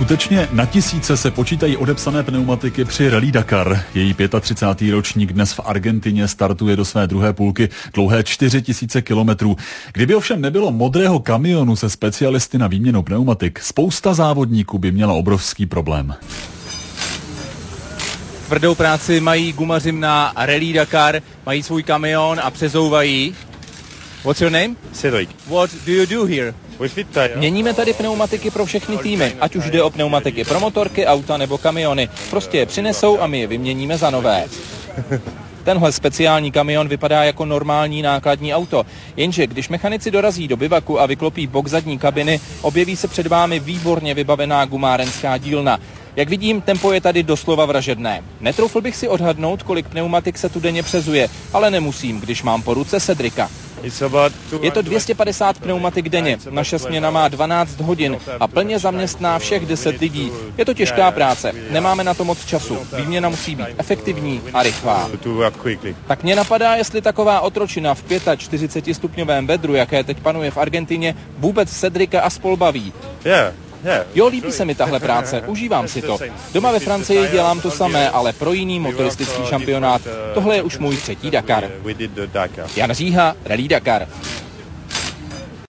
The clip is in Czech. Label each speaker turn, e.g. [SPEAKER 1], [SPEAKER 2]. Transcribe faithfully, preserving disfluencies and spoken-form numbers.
[SPEAKER 1] Skutečně na tisíce se počítají odepsané pneumatiky při Rallye Dakar. Její třicátý pátý ročník dnes v Argentině startuje do své druhé půlky dlouhé čtyři tisíce kilometrů. Kdyby ovšem nebylo modrého kamionu se specialisty na výměnu pneumatik, spousta závodníků by měla obrovský problém.
[SPEAKER 2] Tvrdou práci mají gumaři na Rallye Dakar, mají svůj kamion a přezouvají. What's your name?
[SPEAKER 3] Cedric.
[SPEAKER 2] What do you do here? Měníme tady pneumatiky pro všechny týmy, ať už jde o pneumatiky pro motorky, auta nebo kamiony. Prostě je přinesou a my je vyměníme za nové. Tenhle speciální kamion vypadá jako normální nákladní auto, jenže když mechanici dorazí do bivaku a vyklopí bok zadní kabiny, objeví se před vámi výborně vybavená gumárenská dílna. Jak vidím, tempo je tady doslova vražedné. Netroufl bych si odhadnout, kolik pneumatik se tu denně přezuje, ale nemusím, když mám po ruce Cedrika. Je to dvě stě padesát pneumatik denně, naše směna má dvanáct hodin a plně zaměstná všech deset lidí. Je to těžká práce, nemáme na to moc času, výměna musí být efektivní a rychlá. Tak mě napadá, jestli taková otročina v čtyřiceti pěti stupňovém vedru, jaké teď panuje v Argentině, vůbec Cedrika aspoň baví. Jo, líbí se mi tahle práce, užívám si to. Doma ve Francii dělám to samé, ale pro jiný motoristický šampionát. Tohle je už můj třetí Dakar. Jan Říha, Rallye Dakar.